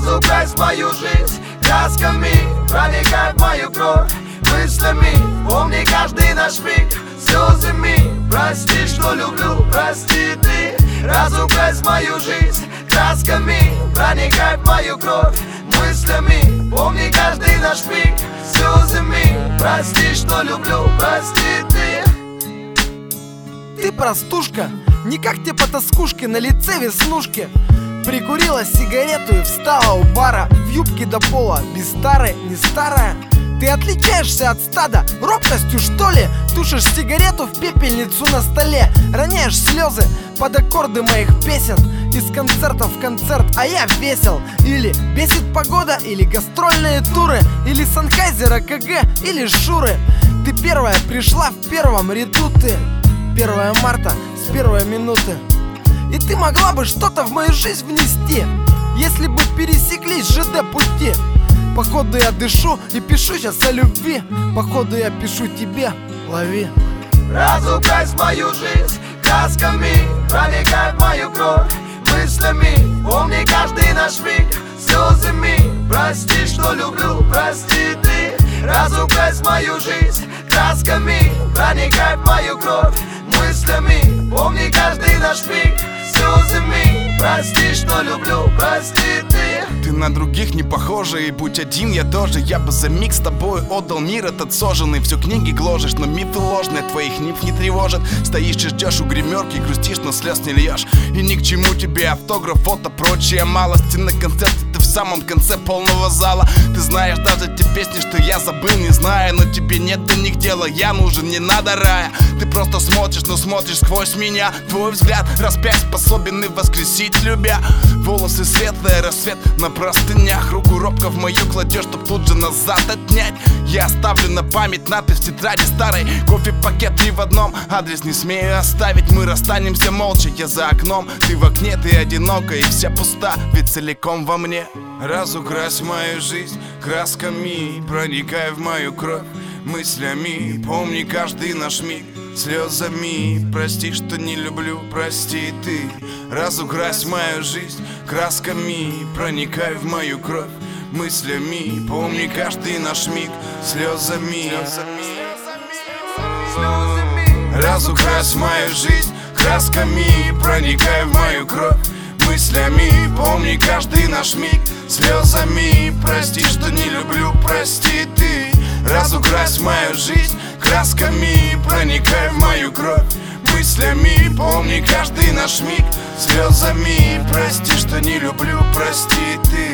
Разукрась мою жизнь красками, проникай в мою кровь мыслями. Помни каждый наш миг слезами. Прости, что люблю, прости ты. Разукрась мою жизнь красками, проникай в мою кровь мыслями. Помни каждый наш миг слезами. Прости, что люблю, прости ты. Ты простушка, не как те потаскушки, на лице веснушки. Прикурила сигарету и встала у бара, в юбке до пола, без старой, не старая. Ты отличаешься от стада робкостью, что ли? Тушишь сигарету в пепельницу на столе, роняешь слезы под аккорды моих песен. Из концерта в концерт, а я весел. Или бесит погода, или гастрольные туры, или Санхайзера КГ, или Шуры. Ты первая пришла в первом ряду, ты 1 марта с первой минуты. И ты могла бы что-то в мою жизнь внести, если бы пересеклись ЖД пути. Походу я дышу и пишу сейчас о любви. Походу я пишу тебе, лови. Разукрась мою жизнь красками, проникай в мою кровь мыслями. Помни каждый наш миг слезами. Прости, что люблю, прости ты. Разукрась мою жизнь красками, проникай в мою кровь мыслями. Помни каждый наш миг слезами. Прости, что люблю, прости ты. Ты на других не похожа, и будь один я тоже. Я бы за миг с тобой отдал мир этот сожженный. Всю книги гложешь, но мифы ложные, твоих нимф не тревожат. Стоишь и ждешь у гримерки, грустишь, но слез не льешь. И ни к чему тебе автограф, фото, прочие малости. На концерте ты в самом конце полного зала. Ты знаешь даже те песни, что я забыл, не зная. Но тебе нет до них дела, я нужен, не надо рая. Ты просто смотришь, но смотришь сквозь меня. Твой взгляд распять способен и воскресить, любя. Волосы светлые, рассвет на простынях. Руку робко в мою кладешь, чтоб тут же назад отнять. Я оставлю на память надпись в тетради старой. Кофе-пакет три в одном, адрес не смею оставить. Мы расстанемся молча, я за окном, ты в окне, ты одинока и вся пуста, ведь целиком во мне. Разукрась мою жизнь красками, проникай в мою кровь мыслями. Помни каждый наш миг слезами. Прости, что не люблю, прости ты. Разукрась мою жизнь красками, проникай в мою кровь мыслями. Помни каждый наш миг слезами. Разукрась мою жизнь красками, проникай в мою кровь мыслями. Помни каждый наш миг слезами. Прости, что не люблю, прости ты. Разукрась мою жизнь красками, проникай в мою кровь мыслями. Помни каждый наш миг слезами. Прости, что не люблю, прости ты.